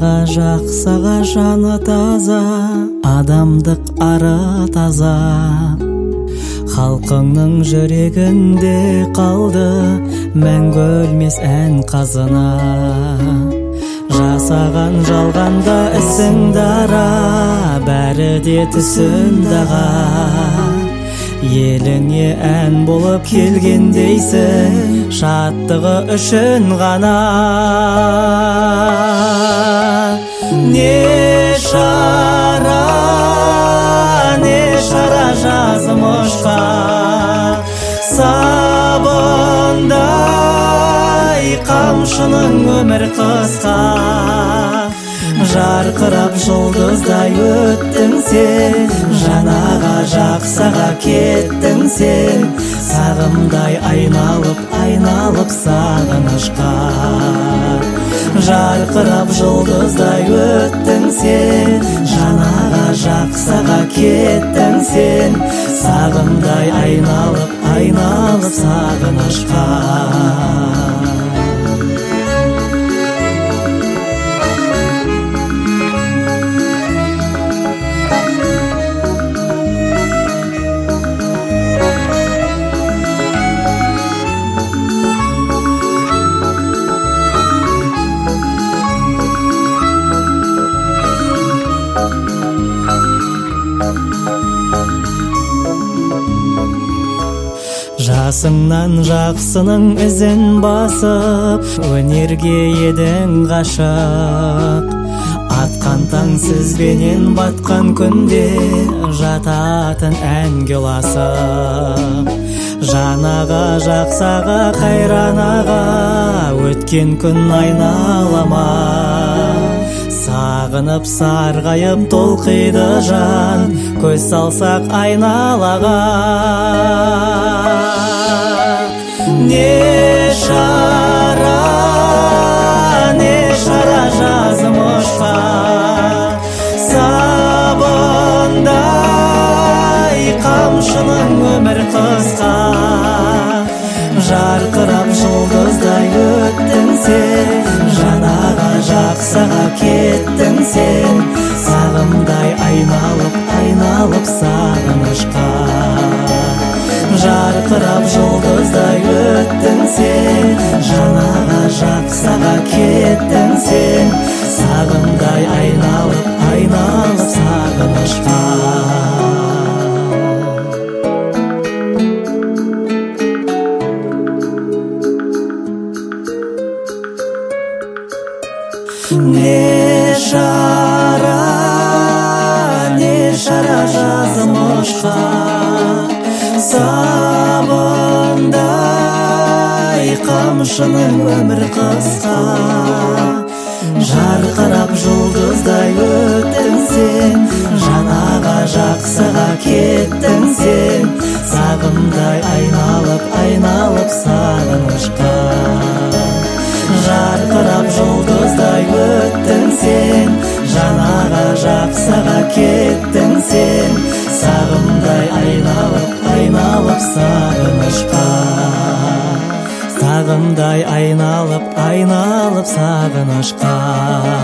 жанаға жақсаға жаны таза, адамдық ары таза. Халқыңның жүрегінде қалды мәңгі өлмес ән қазына. Жасаған жалғанда ісің дара, бәрі де түсін даға. Еліңе ән болып келгендейсің, шаттығы үшін ғана. Не шара жазым ұшқан, сабындай қамшының өмір қысқа. Жарқырап жұлдыздай өттің сен, жанаға жақсаға кеттің сен. Сағымдай айналып сағынышқа. Жарқырап жұлдыздай өттің сен, жанаға жақсаға кеттің сен. Сағымдай айналып сағынышқа. Жасыңнан жақсының ізін басып, өнерге едің ғашық. Атқан таң сізбенен батқан күнде, жататын әнге ұласып. Жанаға жақсаға қайранаға, өткен күн айналама. Сағынып сарғайып толқиды жан, көз салсақ айналаға. Не шара жазым ұшқан, сабындай қамшының өмір қысқа. Жарқырап жұлдыздай өттің сен, жанаға жақсаға кеттің сен. Сағымдай айналып сағынышқа. Жарқырап жұлдыздай өттің сен, жанаға жақсаға кеттің сен. Сағымдай айналып сағынышқа. Не шара жазым ұшқан, сабындай қамшының өмір қысқа. Жарқырап жұлдыздай өттің сен, жанаға жақсаға кеттің сен. Сағымдай айналып сағынышқа. Жарқырап жұлдыздай өттің сен, жанаға жақсаға кеттің сен. Сағымдай айналып сағынышқа. Сағымдай айналып сағынышқа.